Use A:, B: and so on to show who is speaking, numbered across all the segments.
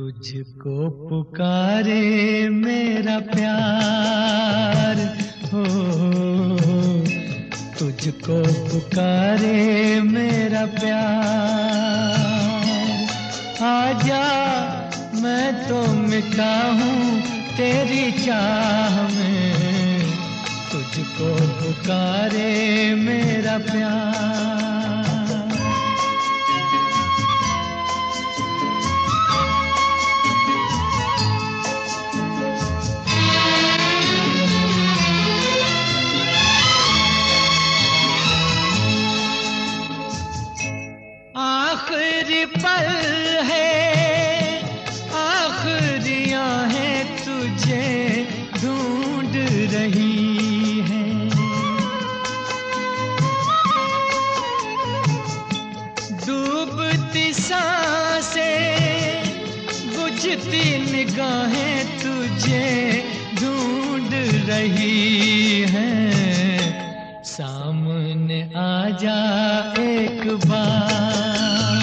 A: तुझको पुकारे मेरा प्यार हो, तुझको पुकारे मेरा प्यार। आजा मैं तो मिटा हूँ तेरी चाह में, तुझको पुकारे मेरा प्यार। आखिरी पल है, आखिरियां हैं तुझे ढूंढ रही हैं। डूबती सांसें, बुझती निगाहें तुझे ढूंढ रही हैं। सामने आजा एक बार,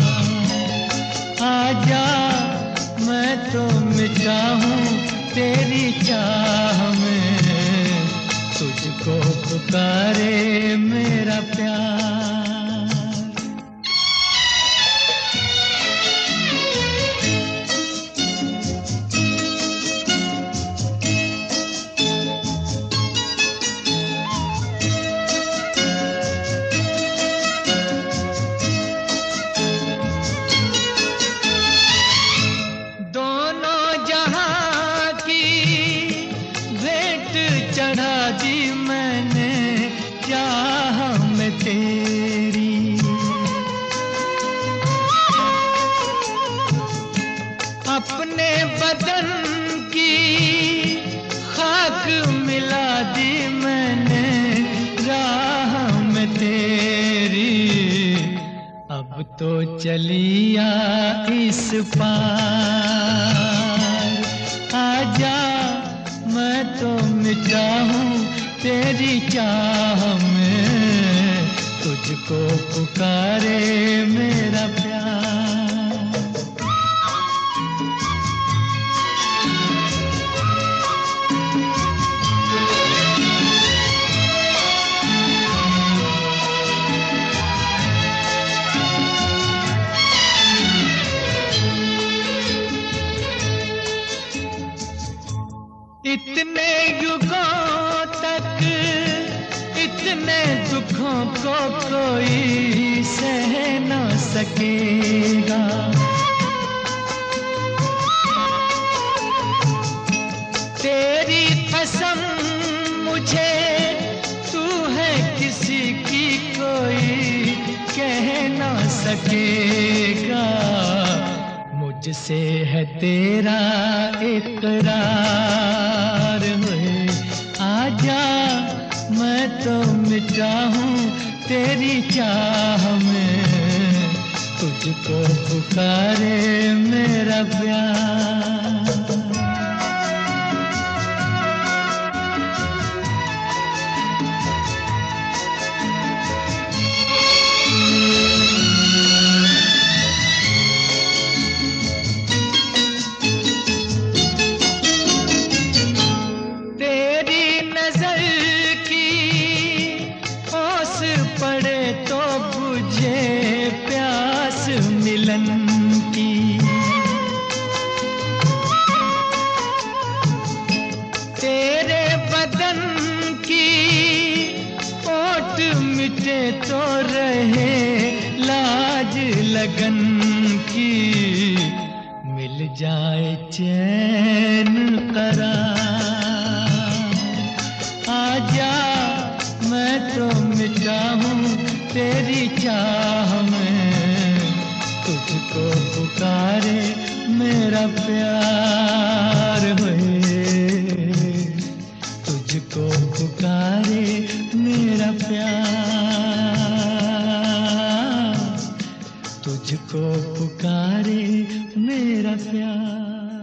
A: आजा मैं तो मिटा हूँ तेरी चाह में, तुझको पुकारे मेरा प्यार। चढ़ा दी मैंने चाह में तेरी, अपने बदन की खाक मिला दी मैंने राह में तेरी। अब तो चलिया इस पार, आजा मैं तो मिटा हूँ तेरी चाह में, तुझको पुकारे मेरा प्यार। इतने युगों तक इतने दुखों को कोई सह न सकेगा। तेरी कसम मुझे तू है किसी की कोई कह न सकेगा। मुझसे है तेरा इकरार है, आजा मैं तो मिटा हूँ तेरी चाह में, तुझको पुकारे मेरा प्यार। पड़े तो बुझे प्यास मिलन की, तेरे बदन की ओट मिटे तो रहे लाज लगन की। मिल जाए चैन करार, आजा मैं तो मिटा हूँ तेरी चाह में, तुझको पुकारे मेरा प्यार है, तुझको पुकारे मेरा प्यार, तुझको पुकारे मेरा प्यार।